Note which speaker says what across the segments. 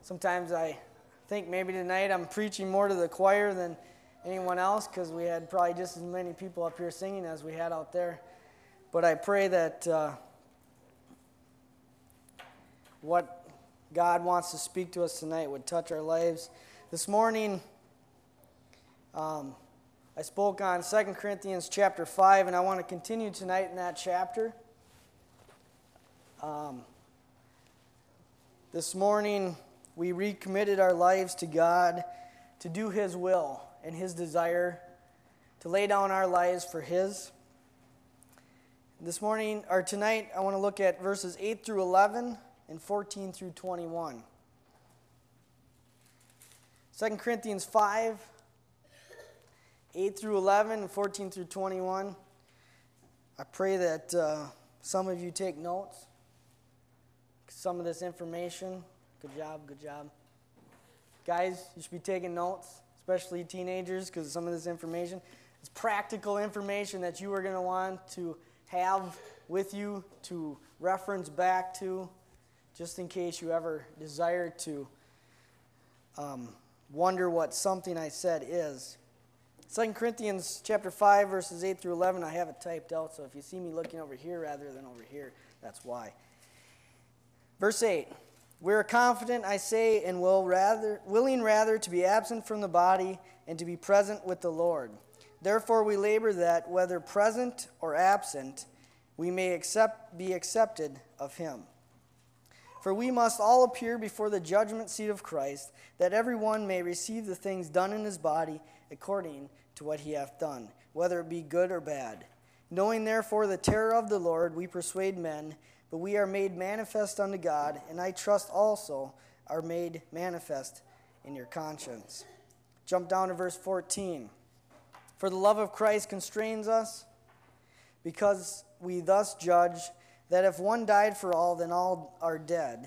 Speaker 1: Sometimes I think maybe tonight I'm preaching more to the choir than anyone else because we had probably just as many people up here singing as we had out there. But I pray that what God wants to speak to us tonight would touch our lives. This morning, I spoke on 2 Corinthians chapter 5, and I want to continue tonight in that chapter. This morning, we recommitted our lives to God to do His will and His desire, to lay down our lives for His. This morning, or tonight, I want to look at verses 8 through 11 and 14 through 21. 2 Corinthians 5, 8 through 11 and 14 through 21. I pray that some of you take notes. Some of this information. Good job, good job. Guys, you should be taking notes, especially teenagers, because some of this information is practical information that you are going to want to have with you to reference back to, just in case you ever desire to wonder what something I said is. 2 Corinthians chapter 5, verses 8 through 11, I have it typed out, so if you see me looking over here rather than over here, that's why. Verse 8, we are confident, I say, and willing rather to be absent from the body and to be present with the Lord. Therefore we labor that, whether present or absent, we may be accepted of Him. For we must all appear before the judgment seat of Christ, that everyone may receive the things done in his body according to what he hath done, whether it be good or bad. Knowing therefore the terror of the Lord, we persuade men, but we are made manifest unto God, and I trust also are made manifest in your conscience. Jump down to verse 14. For the love of Christ constrains us, because we thus judge that if one died for all, then all are dead.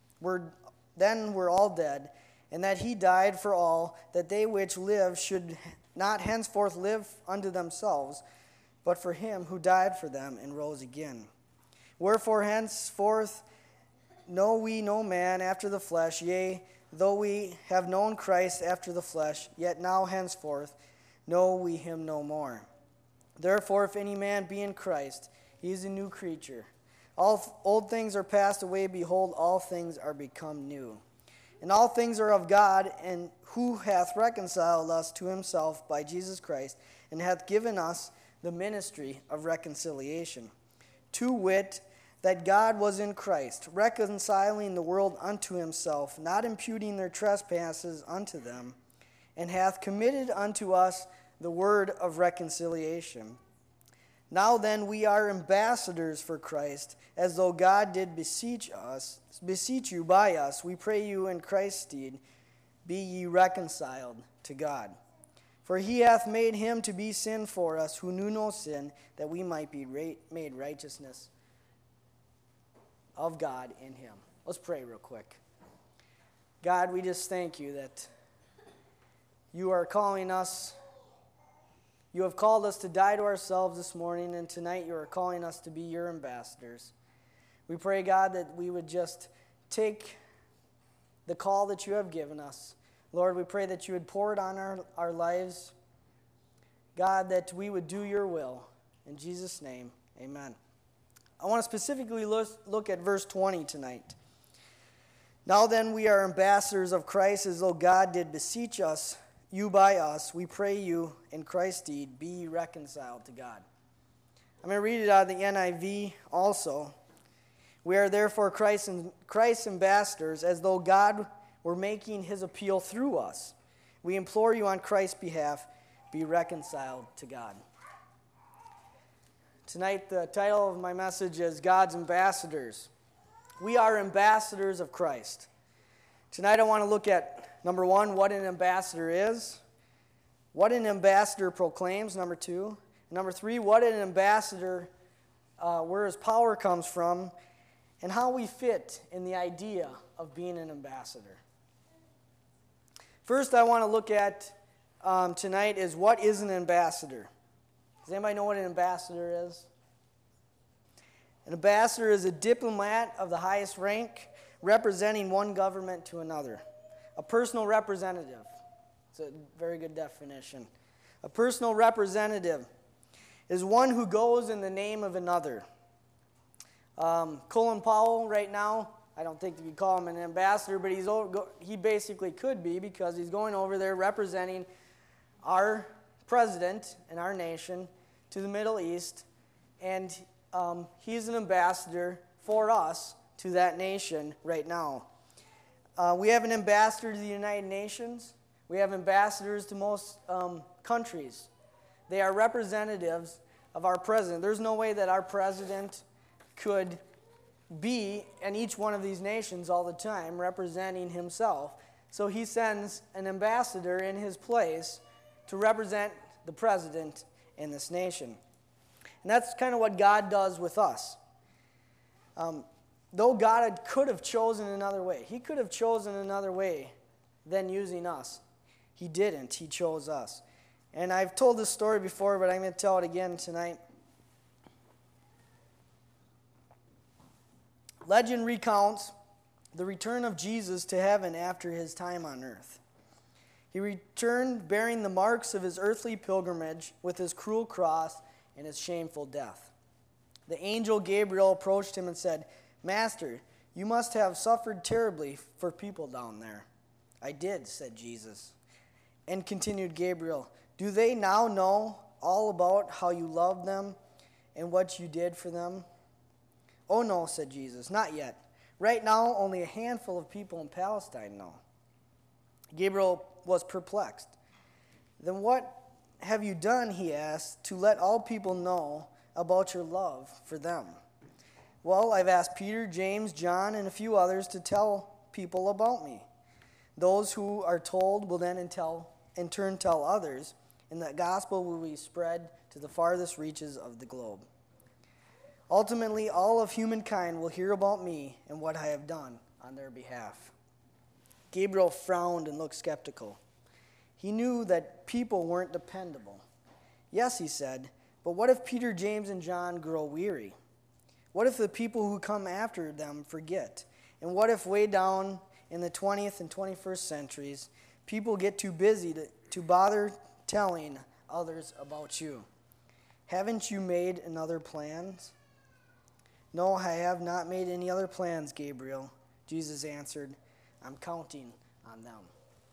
Speaker 1: Then we're all dead, and that He died for all, that they which live should not henceforth live unto themselves, but for Him who died for them and rose again. Wherefore henceforth know we no man after the flesh, yea, though we have known Christ after the flesh, yet now henceforth know we Him no more. Therefore if any man be in Christ, he is a new creature. All old things are passed away, behold, all things are become new. And all things are of God, and who hath reconciled us to Himself by Jesus Christ, and hath given us the ministry of reconciliation. To wit, that God was in Christ, reconciling the world unto Himself, not imputing their trespasses unto them, and hath committed unto us the word of reconciliation. Now then we are ambassadors for Christ, as though God did beseech you by us. We pray you in Christ's stead, be ye reconciled to God. For He hath made Him to be sin for us, who knew no sin, that we might be made righteousness of God in Him. Let's pray real quick. God, we just thank you that you are calling us. You have called us to die to ourselves this morning, and tonight you are calling us to be your ambassadors. We pray, God, that we would just take the call that you have given us. Lord, we pray that you would pour it on our lives. God, that we would do your will. In Jesus' name, amen. I want to specifically look at verse 20 tonight. Now then we are ambassadors of Christ, as though God did beseech us, you by us. We pray you in Christ's stead, be ye reconciled to God. I'm going to read it out of the NIV also. We are therefore Christ's ambassadors, as though God were making His appeal through us. We implore you on Christ's behalf, be reconciled to God. Tonight, the title of my message is God's Ambassadors. We are ambassadors of Christ. Tonight, I want to look at, number one, what an ambassador is, what an ambassador proclaims, number two, and number three, what an ambassador, where his power comes from, and how we fit in the idea of being an ambassador. First, I want to look at tonight is what is an ambassador. Does anybody know what an ambassador is? An ambassador is a diplomat of the highest rank, representing one government to another. A personal representative. It's a very good definition. A personal representative is one who goes in the name of another. Colin Powell right now, I don't think you could call him an ambassador, but he basically could be, because he's going over there representing our president and our nation to the Middle East, and he's an ambassador for us to that nation right now. We have an ambassador to the United Nations. We have ambassadors to most countries. They are representatives of our president. There's no way that our president could be in each one of these nations all the time representing himself. So he sends an ambassador in his place to represent the president in this nation. And that's kind of what God does with us. Though God could have chosen another way, he could have chosen another way than using us. He didn't. He chose us. And I've told this story before, but I'm going to tell it again tonight. Legend recounts the return of Jesus to heaven after his time on earth. He returned bearing the marks of his earthly pilgrimage with his cruel cross and his shameful death. The angel Gabriel approached him and said, "Master, you must have suffered terribly for people down there." "I did," said Jesus. And continued Gabriel, "Do they now know all about how you loved them and what you did for them?" "Oh no," said Jesus, "not yet. Right now, only a handful of people in Palestine know." Gabriel was perplexed. "Then what have you done," he asked, "to let all people know about your love for them?" "Well, I've asked Peter, James, John, and a few others to tell people about me. Those who are told will then in turn tell others, and the gospel will be spread to the farthest reaches of the globe. Ultimately, all of humankind will hear about me and what I have done on their behalf." Gabriel frowned and looked skeptical. He knew that people weren't dependable. "Yes," he said, "but what if Peter, James, and John grow weary? What if the people who come after them forget? And what if way down in the 20th and 21st centuries, people get too busy to bother telling others about you? Haven't you made another plans?" "No, I have not made any other plans, Gabriel," Jesus answered. "I'm counting on them."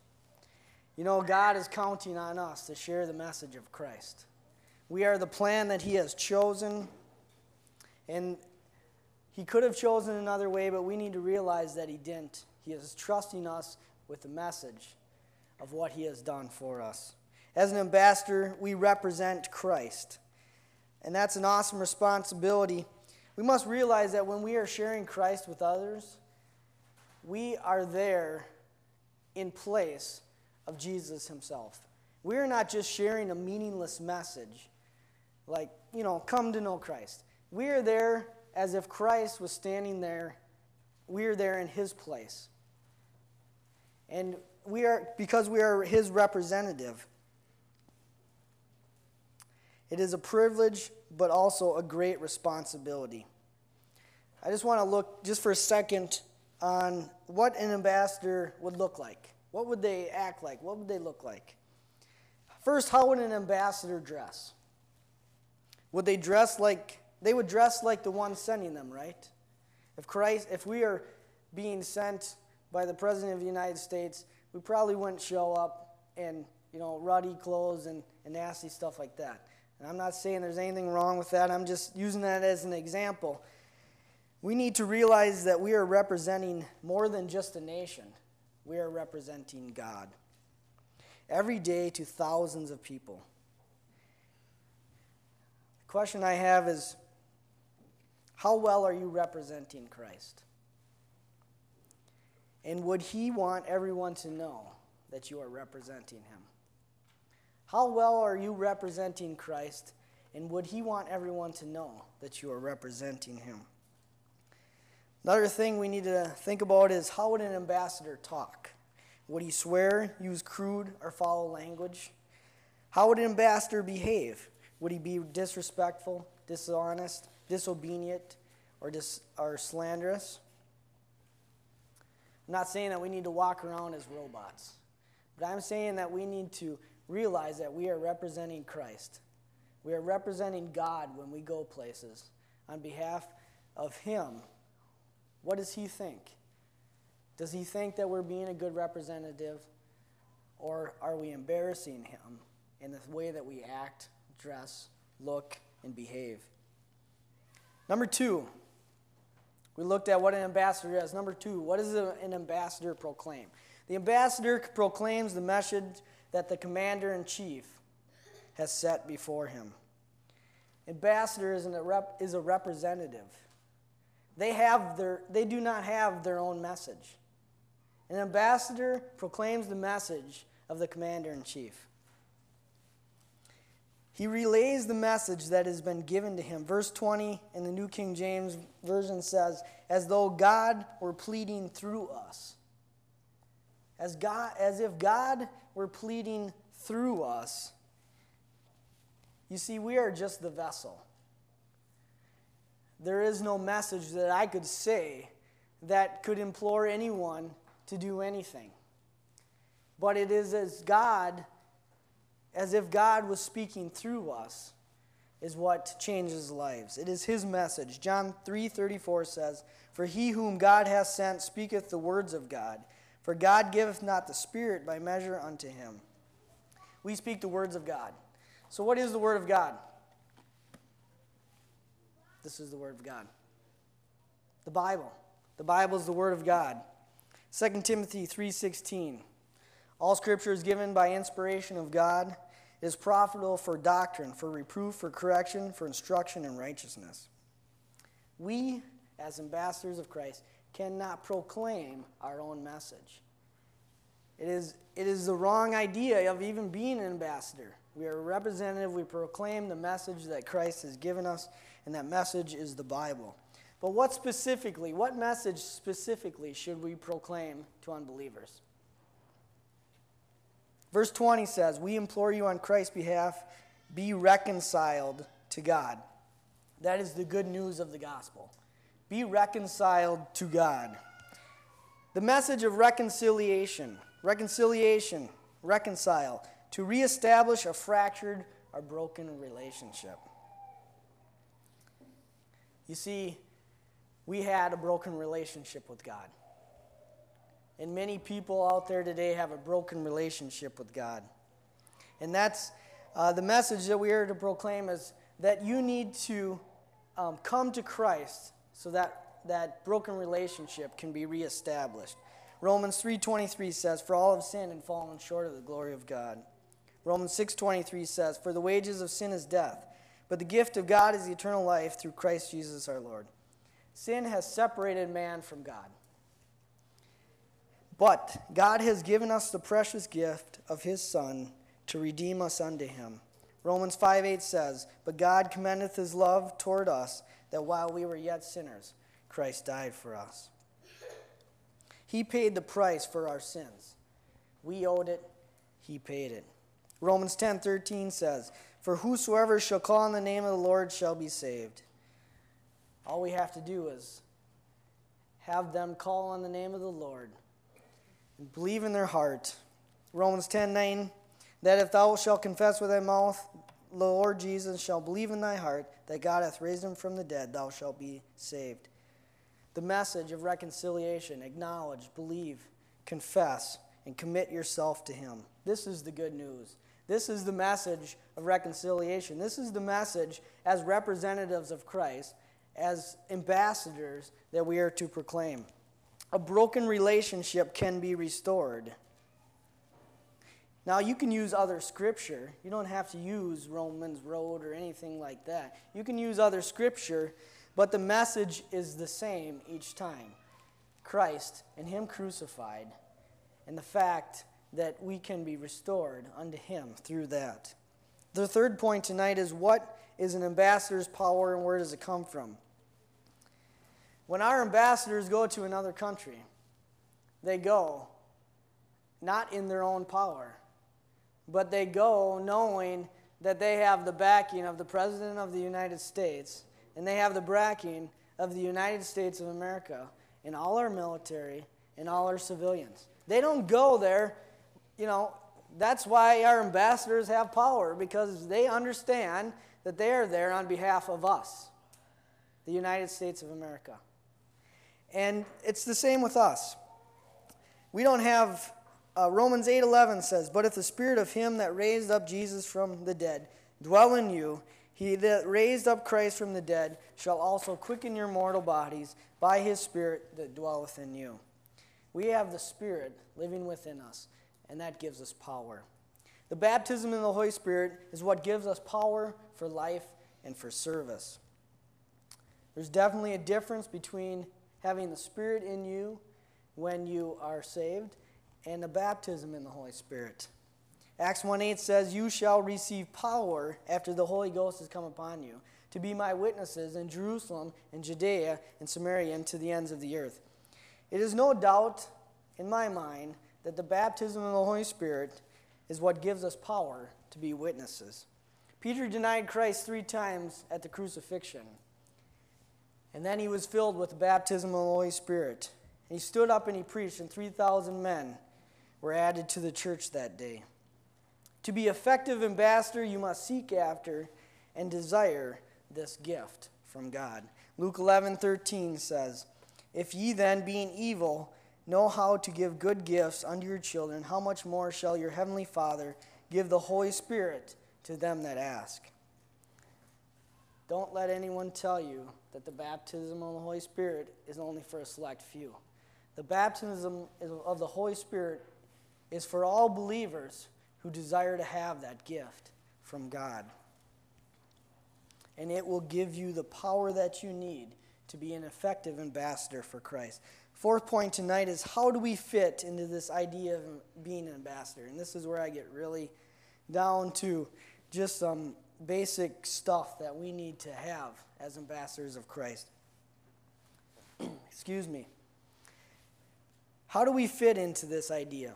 Speaker 1: You know, God is counting on us to share the message of Christ. We are the plan that he has chosen, and he could have chosen another way, but we need to realize that he didn't. He is trusting us with the message of what he has done for us. As an ambassador, we represent Christ, and that's an awesome responsibility. We must realize that when we are sharing Christ with others, we are there in place of Jesus himself. We are not just sharing a meaningless message, like, come to know Christ. We are there as if Christ was standing there. We are there in his place. And because we are his representative. It is a privilege, but also a great responsibility. I just want to look just for a second on what an ambassador would look like. What would they act like? What would they look like? First, how would an ambassador dress? Would they dress like, they would dress like the one sending them, right? If we are being sent by the President of the United States, we probably wouldn't show up in, ruddy clothes and nasty stuff like that. And I'm not saying there's anything wrong with that. I'm just using that as an example. We need to realize that we are representing more than just a nation. We are representing God. Every day to thousands of people. The question I have is, how well are you representing Christ? And would he want everyone to know that you are representing him? How well are you representing Christ? And would he want everyone to know that you are representing him? Another thing we need to think about is, how would an ambassador talk? Would he swear, use crude or foul language? How would an ambassador behave? Would he be disrespectful, dishonest, disobedient, or slanderous? I'm not saying that we need to walk around as robots, but I'm saying that we need to realize that we are representing Christ. We are representing God when we go places on behalf of Him. What does He think? Does He think that we're being a good representative, or are we embarrassing Him in the way that we act, dress, look, and behave? Number 2, we looked at what an ambassador is. Number 2, what does an ambassador proclaim? The ambassador proclaims the message that the commander-in-chief has set before him. Ambassador is a representative. They do not have their own message. An ambassador proclaims the message of the commander-in-chief. He relays the message that has been given to him. Verse 20 in the New King James Version says, as though God were pleading through us. As if God were pleading through us. You see, we are just the vessel. There is no message that I could say that could implore anyone to do anything. But it is as if God was speaking through us, is what changes lives. It is His message. John 3:34 says, for he whom God hath sent speaketh the words of God. For God giveth not the Spirit by measure unto him. We speak the words of God. So what is the Word of God? This is the Word of God. The Bible. The Bible is the Word of God. 2 Timothy 3:16. All Scripture is given by inspiration of God. It is profitable for doctrine, for reproof, for correction, for instruction in righteousness. We, as ambassadors of Christ, cannot proclaim our own message. It is the wrong idea of even being an ambassador. We are a representative. We proclaim the message that Christ has given us, and that message is the Bible. But what message specifically should we proclaim to unbelievers? Verse 20 says, we implore you on Christ's behalf, be reconciled to God. That is the good news of the gospel. Be reconciled to God. The message of reconciliation, reconcile, to reestablish a fractured or broken relationship. You see, we had a broken relationship with God. And many people out there today have a broken relationship with God. And that's the message that we are to proclaim, is that you need to come to Christ so that broken relationship can be reestablished. Romans 3:23 says, for all have sinned and fallen short of the glory of God. Romans 6:23 says, for the wages of sin is death, but the gift of God is eternal life through Christ Jesus our Lord. Sin has separated man from God. But God has given us the precious gift of His Son to redeem us unto Him. Romans 5:8 says, but God commendeth His love toward us, that while we were yet sinners, Christ died for us. He paid the price for our sins. We owed it. He paid it. Romans 10:13 says, for whosoever shall call on the name of the Lord shall be saved. All we have to do is have them call on the name of the Lord and believe in their heart. Romans 10:9, that if thou shalt confess with thy mouth the Lord Jesus, shall believe in thy heart that God hath raised him from the dead, thou shalt be saved. The message of reconciliation: acknowledge, believe, confess, and commit yourself to Him. This is the good news. This is the message of reconciliation. This is the message as representatives of Christ, as ambassadors, that we are to proclaim. A broken relationship can be restored. Now, you can use other scripture. You don't have to use Romans Road or anything like that. You can use other scripture, but the message is the same each time. Christ and Him crucified, and the fact that we can be restored unto Him through that. The third point tonight is, what is an ambassador's power and where does it come from? When our ambassadors go to another country, they go not in their own power, but they go knowing that they have the backing of the President of the United States, and they have the backing of the United States of America, and all our military, and all our civilians. They don't go there, that's why our ambassadors have power, because they understand that they are there on behalf of us, the United States of America. And it's the same with us. We don't have, Romans 8:11 says, "But if the spirit of him that raised up Jesus from the dead dwell in you, he that raised up Christ from the dead shall also quicken your mortal bodies by his Spirit that dwelleth in you." We have the Spirit living within us, and that gives us power. The baptism in the Holy Spirit is what gives us power for life and for service. There's definitely a difference between having the Spirit in you when you are saved and the baptism in the Holy Spirit. Acts 1:8 says, "You shall receive power after the Holy Ghost has come upon you, to be my witnesses in Jerusalem and Judea and Samaria and to the ends of the earth." It is no doubt in my mind that the baptism of the Holy Spirit is what gives us power to be witnesses. Peter denied Christ 3 times at the crucifixion. And then he was filled with the baptism of the Holy Spirit. And he stood up and he preached, and 3,000 men were added to the church that day. To be effective ambassador, you must seek after and desire this gift from God. Luke 11:13 says, "If ye then, being evil, know how to give good gifts unto your children, how much more shall your heavenly Father give the Holy Spirit to them that ask?" Don't let anyone tell you that the baptism of the Holy Spirit is only for a select few. The baptism of the Holy Spirit is for all believers who desire to have that gift from God. And it will give you the power that you need to be an effective ambassador for Christ. Fourth point tonight is, how do we fit into this idea of being an ambassador? And this is where I get really down to just some basic stuff that we need to have as ambassadors of Christ. Excuse me. How do we fit into this idea?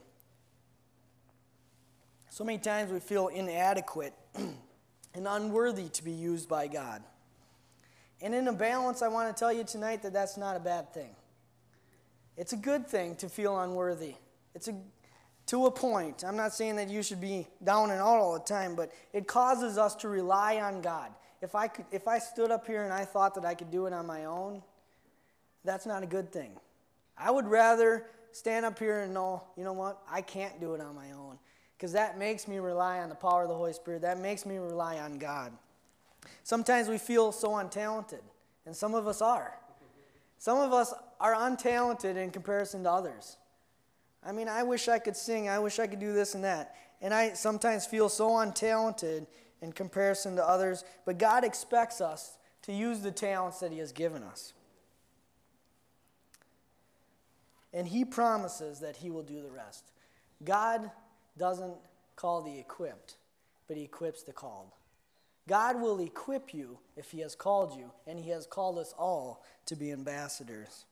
Speaker 1: So many times we feel inadequate and unworthy to be used by God. And in a balance, I want to tell you tonight that that's not a bad thing. It's a good thing to feel unworthy. To a point. I'm not saying that you should be down and out all the time, but it causes us to rely on God. If I stood up here and I thought that I could do it on my own, that's not a good thing. I would rather stand up here and know, you know what, I can't do it on my own. Because that makes me rely on the power of the Holy Spirit. That makes me rely on God. Sometimes we feel so untalented, and some of us are. Some of us are untalented in comparison to others. I mean, I wish I could sing. I wish I could do this and that. And I sometimes feel so untalented in comparison to others. But God expects us to use the talents that He has given us. And He promises that He will do the rest. God doesn't call the equipped, but He equips the called. God will equip you if He has called you, and He has called us all to be ambassadors.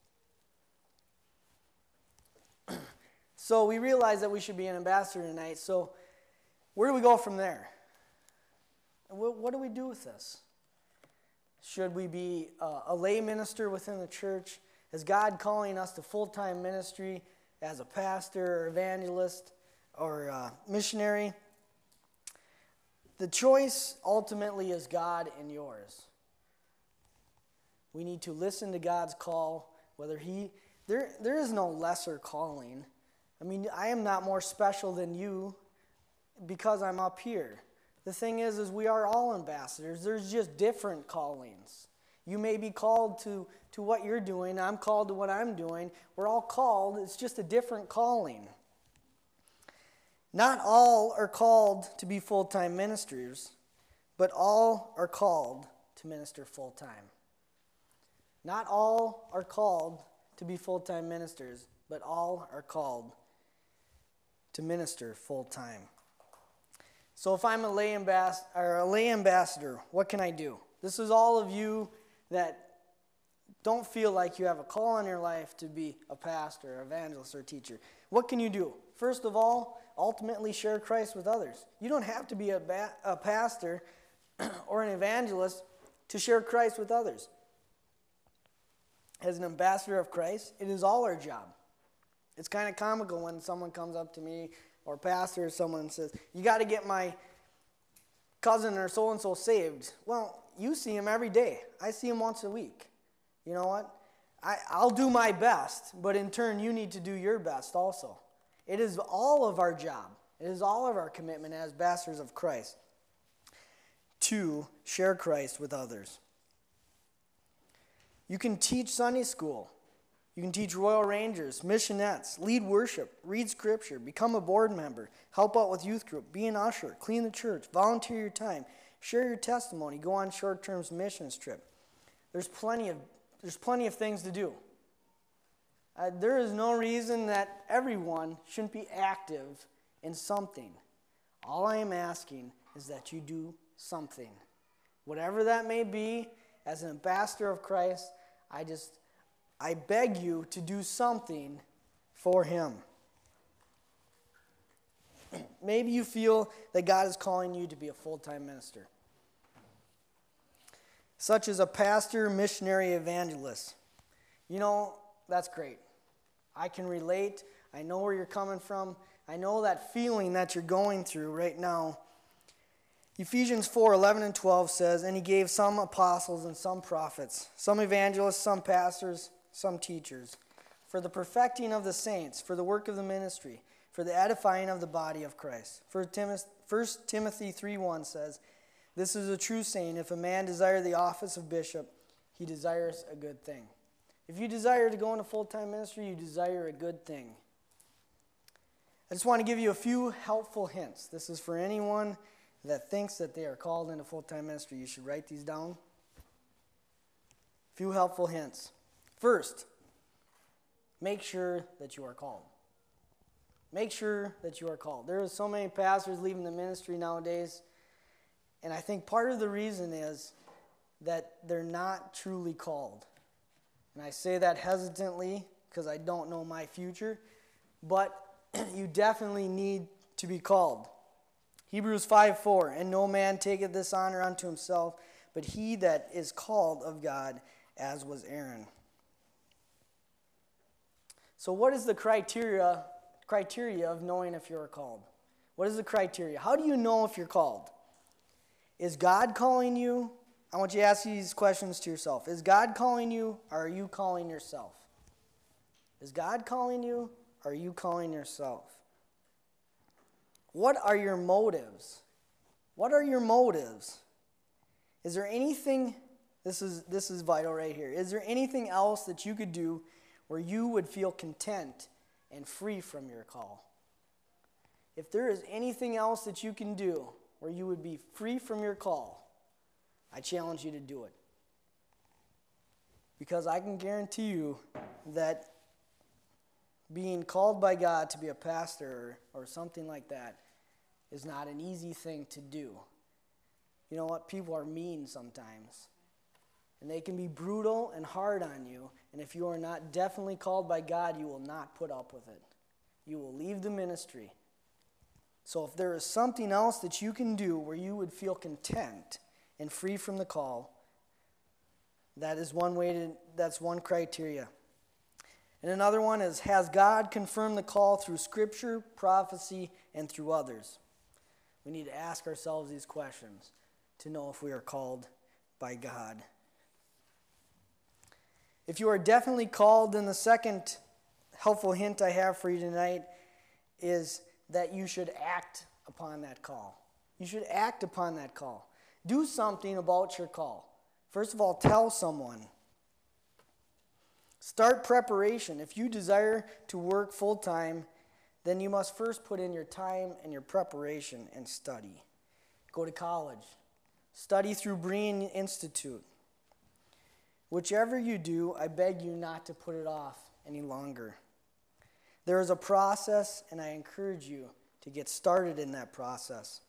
Speaker 1: So we realize that we should be an ambassador tonight. So where do we go from there? What do we do with this? Should we be a lay minister within the church? Is God calling us to full-time ministry as a pastor or evangelist or missionary? The choice ultimately is God and yours. We need to listen to God's call, whether there is no lesser calling. I mean, I am not more special than you because I'm up here. The thing is we are all ambassadors. There's just different callings. You may be called to what you're doing. I'm called to what I'm doing. We're all called. It's just a different calling. Not all are called to be full-time ministers, but all are called to minister full-time. Not all are called to be full-time ministers, but all are called to minister full-time. So if I'm a lay ambassador, what can I do? This is all of you that don't feel like you have a call in your life to be a pastor, evangelist, or teacher. What can you do? First of all, ultimately share Christ with others. You don't have to be a pastor or an evangelist to share Christ with others. As an ambassador of Christ, it is all our job It's kind of comical when someone comes up to me, or pastor or someone, and says, you got to get my cousin or so-and-so saved. Well, you see him every day. I see him once a week. You know what? I'll do my best, but in turn, you need to do your best also. It is all of our job. It is all of our commitment as pastors of Christ to share Christ with others. You can teach Sunday school. You can teach Royal Rangers, missionettes, lead worship, read Scripture, become a board member, help out with youth group, be an usher, clean the church, volunteer your time, share your testimony, go on short-term missions trip. There's plenty of things to do. There is no reason that everyone shouldn't be active in something. All I am asking is that you do something. Whatever that may be, as an ambassador of Christ, I beg you to do something for him. Maybe you feel that God is calling you to be a full-time minister, such as a pastor, missionary, evangelist. You know, that's great. I can relate. I know where you're coming from. I know that feeling that you're going through right now. Ephesians 4:11 and 12 says, and he gave some apostles and some prophets, some evangelists, some pastors, some teachers, for the perfecting of the saints, for the work of the ministry, for the edifying of the body of Christ. 1 Timothy 3:1 says, this is a true saying, if a man desire the office of bishop, he desires a good thing. If you desire to go into full-time ministry, you desire a good thing. I just want to give you a few helpful hints. This is for anyone that thinks that they are called into full-time ministry. You should write these down. A few helpful hints. First, make sure that you are called. Make sure that you are called. There are so many pastors leaving the ministry nowadays, and I think part of the reason is that they're not truly called. And I say that hesitantly because I don't know my future, but you definitely need to be called. Hebrews 5:4, and no man taketh this honor unto himself, but he that is called of God, as was Aaron. So what is the criteria of knowing if you're called? What is the criteria? How do you know if you're called? Is God calling you? I want you to ask these questions to yourself. Is God calling you, or are you calling yourself? Is God calling you, or are you calling yourself? What are your motives? What are your motives? Is there anything, this is vital right here, is there anything else that you could do where you would feel content and free from your call? If there is anything else that you can do where you would be free from your call, I challenge you to do it. Because I can guarantee you that being called by God to be a pastor or something like that is not an easy thing to do. You know what? People are mean sometimes. And they can be brutal and hard on you. And if you are not definitely called by God, you will not put up with it. You will leave the ministry. So if there is something else that you can do where you would feel content and free from the call, that's one criteria. And another one is, has God confirmed the call through Scripture, prophecy, and through others? We need to ask ourselves these questions to know if we are called by God. If you are definitely called, then the second helpful hint I have for you tonight is that you should act upon that call. You should act upon that call. Do something about your call. First of all, tell someone. Start preparation. If you desire to work full-time, then you must first put in your time and your preparation and study. Go to college. Study through Berean Institute. Whichever you do, I beg you not to put it off any longer. There is a process, and I encourage you to get started in that process.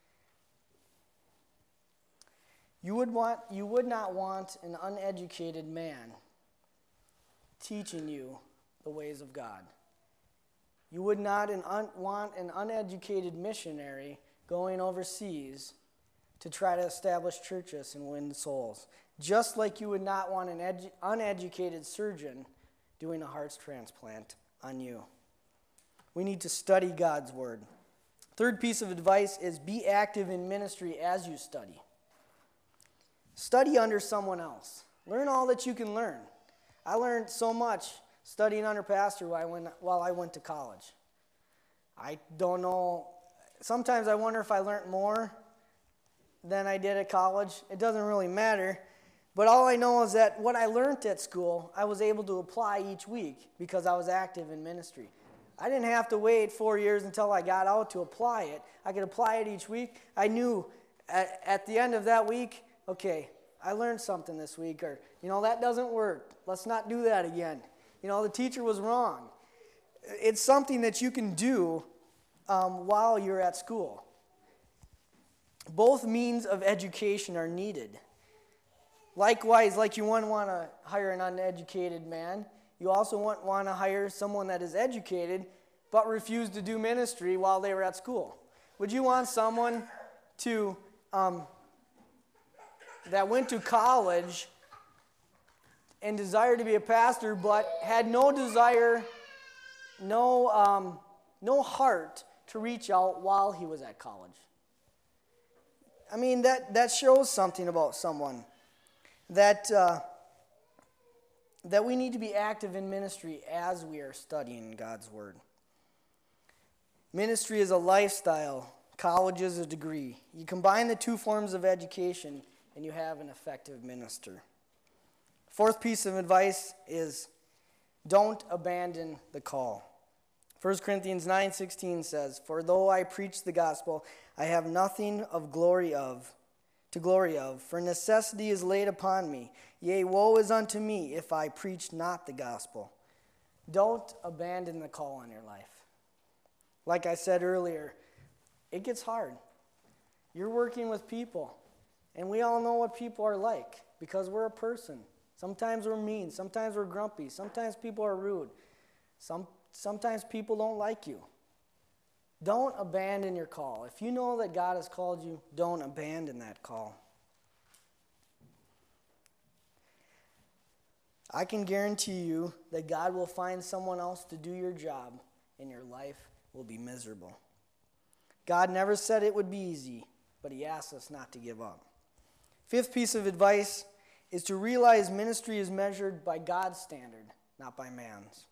Speaker 1: You would not want an uneducated man teaching you the ways of God. You would not want an uneducated missionary going overseas to try to establish churches and win souls. Just like you would not want an uneducated surgeon doing a heart transplant on you. We need to study God's Word. Third piece of advice is be active in ministry as you study. Study under someone else. Learn all that you can learn. I learned so much studying under Pastor while I went to college. I don't know. Sometimes I wonder if I learned more than I did at college. It doesn't really matter. But all I know is that what I learned at school, I was able to apply each week because I was active in ministry. I didn't have to wait 4 years until I got out to apply it. I could apply it each week. I knew at the end of that week, okay, I learned something this week, or, that doesn't work. Let's not do that again. The teacher was wrong. It's something that you can do while you're at school. Both means of education are needed. Likewise, like you wouldn't want to hire an uneducated man, you also wouldn't want to hire someone that is educated but refused to do ministry while they were at school. Would you want someone to that went to college and desired to be a pastor but had no desire, no heart to reach out while he was at college? I mean, that shows something about someone. That we need to be active in ministry as we are studying God's Word. Ministry is a lifestyle. College is a degree. You combine the two forms of education, and you have an effective minister. Fourth piece of advice is don't abandon the call. 1 Corinthians 9:16 says, "For though I preach the gospel, I have nothing to glory of, for necessity is laid upon me. Yea, woe is unto me if I preach not the gospel." Don't abandon the call on your life. Like I said earlier, it gets hard. You're working with people, and we all know what people are like because we're a person. Sometimes we're mean, sometimes we're grumpy, sometimes people are rude, sometimes people don't like you. Don't abandon your call. If you know that God has called you, don't abandon that call. I can guarantee you that God will find someone else to do your job, and your life will be miserable. God never said it would be easy, but He asked us not to give up. Fifth piece of advice is to realize ministry is measured by God's standard, not by man's.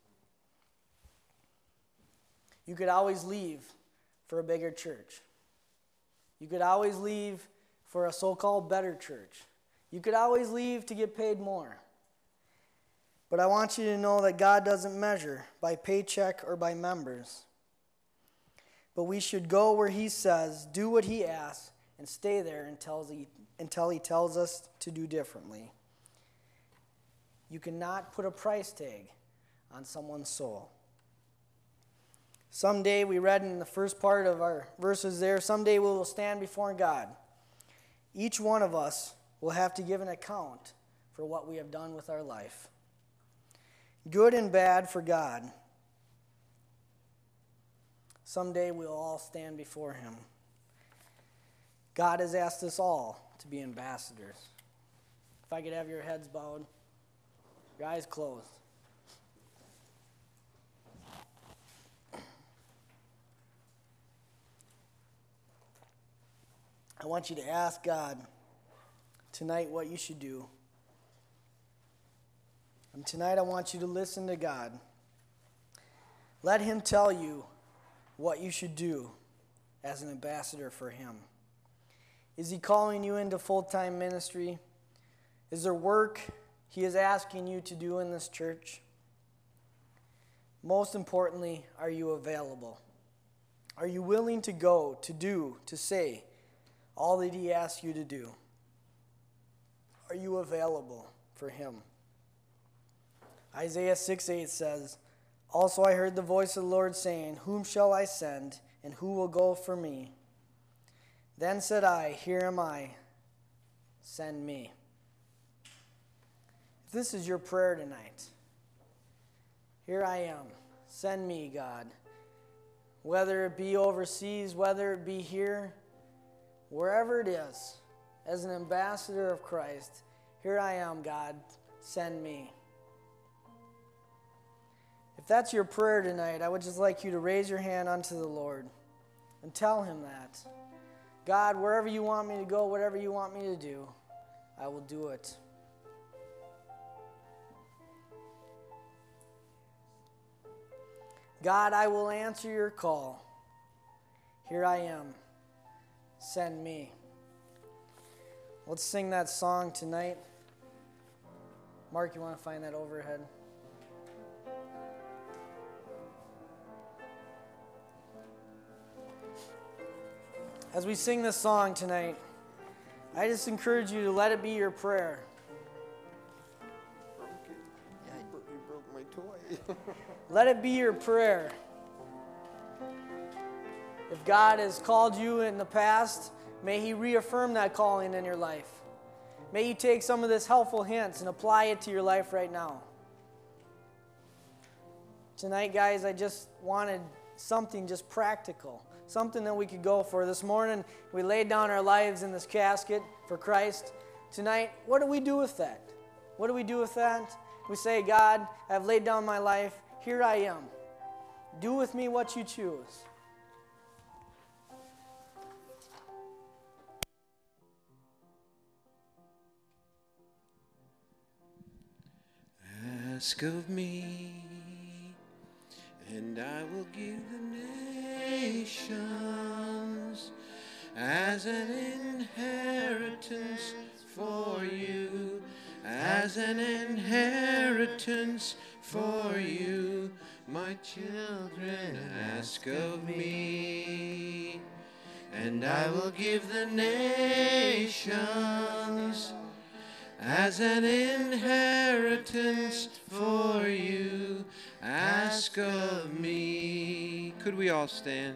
Speaker 1: You could always leave for a bigger church. You could always leave for a so-called better church. You could always leave to get paid more. But I want you to know that God doesn't measure by paycheck or by members. But we should go where He says, do what He asks, and stay there until He tells us to do differently. You cannot put a price tag on someone's soul. Someday, we read in the first part of our verses there, someday we will stand before God. Each one of us will have to give an account for what we have done with our life. Good and bad for God. Someday we'll all stand before Him. God has asked us all to be ambassadors. If I could have your heads bowed, your eyes closed. I want you to ask God tonight what you should do. And tonight I want you to listen to God. Let Him tell you what you should do as an ambassador for Him. Is He calling you into full-time ministry? Is there work He is asking you to do in this church? Most importantly, are you available? Are you willing to go, to do, to say all that He asks you to do? Are you available for Him? Isaiah 6:8 says, "Also I heard the voice of the Lord saying, Whom shall I send, and who will go for me? Then said I, Here am I, send me." If this is your prayer tonight, here I am, send me, God. Whether it be overseas, whether it be here, wherever it is, as an ambassador of Christ, here I am, God, send me. If that's your prayer tonight, I would just like you to raise your hand unto the Lord and tell him that. God, wherever you want me to go, whatever you want me to do, I will do it. God, I will answer your call. Here I am. Send me. Let's sing that song tonight. Mark, you want to find that overhead? As we sing this song tonight, I just encourage you to let it be your prayer.
Speaker 2: You broke my toy.
Speaker 1: Let it be your prayer. If God has called you in the past, may he reaffirm that calling in your life. May you take some of this helpful hints and apply it to your life right now. Tonight, guys, I just wanted something just practical, something that we could go for. This morning, we laid down our lives in this casket for Christ. Tonight, what do we do with that? What do we do with that? We say, God, I've laid down my life. Here I am. Do with me what you choose.
Speaker 2: Ask of me, and I will give the nations as an inheritance for you, as an inheritance for you, my children. Ask of me, and I will give the nations as an inheritance for you. Ask of me. Could we all stand?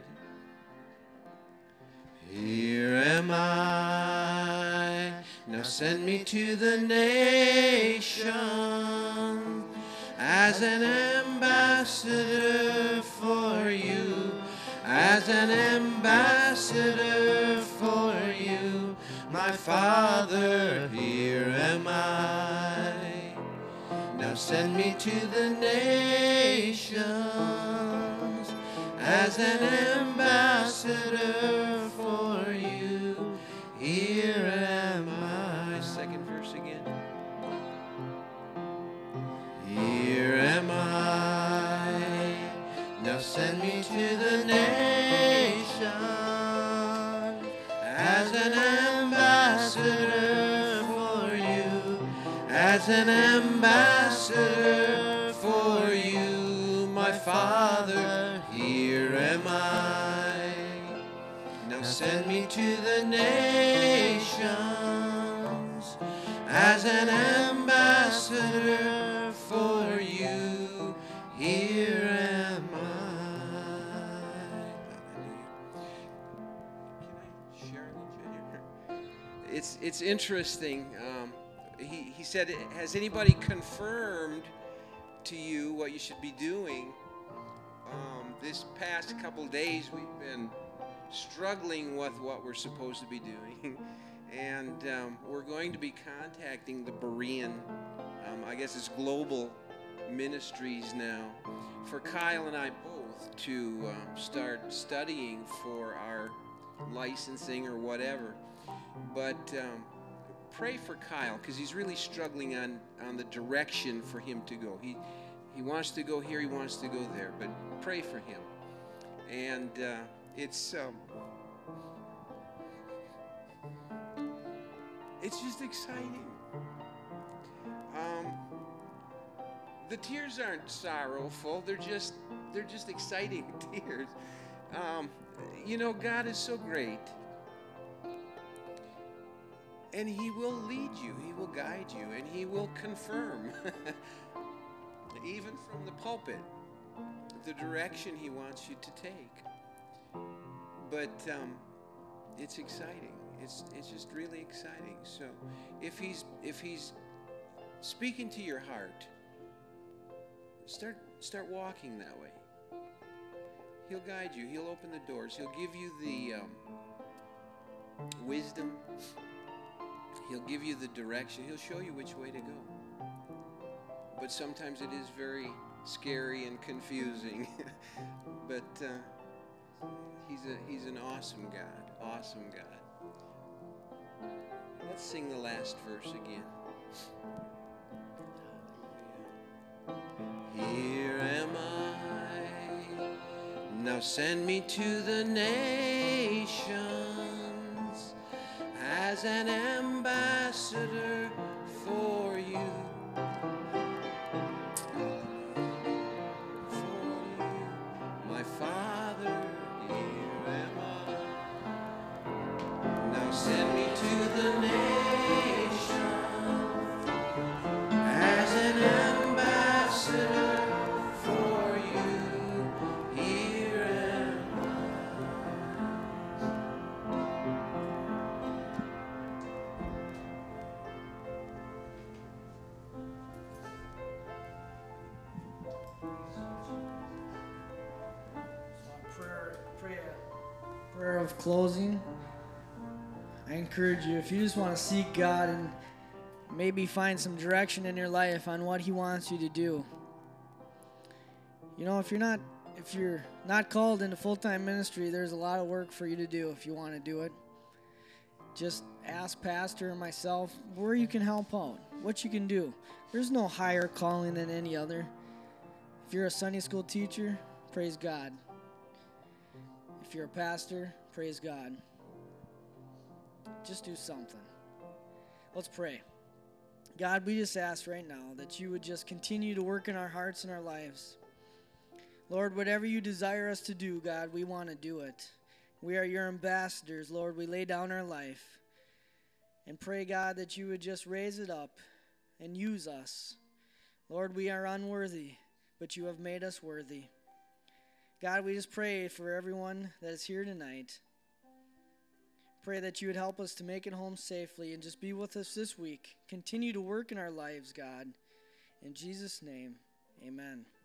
Speaker 2: Here am I, now send me to the nation as an ambassador for you, as an ambassador for you. My Father, here am I. Now send me to the nations as an ambassador for you. Here am I. Second verse again. Here am I. Now send me to the nations as an ambassador for you, as an ambassador for you. My Father, here am I. Now send me to the nations as an ambassador for you. Here am I. It's interesting. He said, has anybody confirmed to you what you should be doing? This past couple days we've been struggling with what we're supposed to be doing. And we're going to be contacting the Berean, I guess it's global ministries now, for Kyle and I both to start studying for our licensing or whatever. But pray for Kyle, because he's really struggling on the direction for him to go. He wants to go here, he wants to go there, but pray for him. And it's just exciting. The tears aren't sorrowful; they're just exciting tears. God is so great. And he will lead you, he will guide you, and he will confirm, even from the pulpit, the direction he wants you to take. But it's exciting. It's just really exciting. So if he's speaking to your heart, start walking that way. He'll guide you. He'll open the doors. He'll give you the wisdom. He'll give you the direction. He'll show you which way to go. But sometimes it is very scary and confusing. But he's an awesome God, awesome God. Let's sing the last verse again. Here am I, now send me to the nations as an ambassador for you. My Father, here am I. Now send me to the nations as an ambassador for you. Here am I.
Speaker 1: Prayer of closing. I encourage you, if you just want to seek God and maybe find some direction in your life on what He wants you to do. You know, if you're not called into full-time ministry, there's a lot of work for you to do if you want to do it. Just ask Pastor and myself where you can help out, what you can do. There's no higher calling than any other. If you're a Sunday school teacher, praise God. If you're a pastor, praise God. Just do something. Let's pray. God, we just ask right now that you would just continue to work in our hearts and our lives. Lord, whatever you desire us to do, God, we want to do it. We are your ambassadors, Lord. We lay down our life and pray, God, that you would just raise it up and use us. Lord, we are unworthy, but you have made us worthy. God, we just pray for everyone that is here tonight. Pray that you would help us to make it home safely and just be with us this week. Continue to work in our lives, God. In Jesus' name, amen.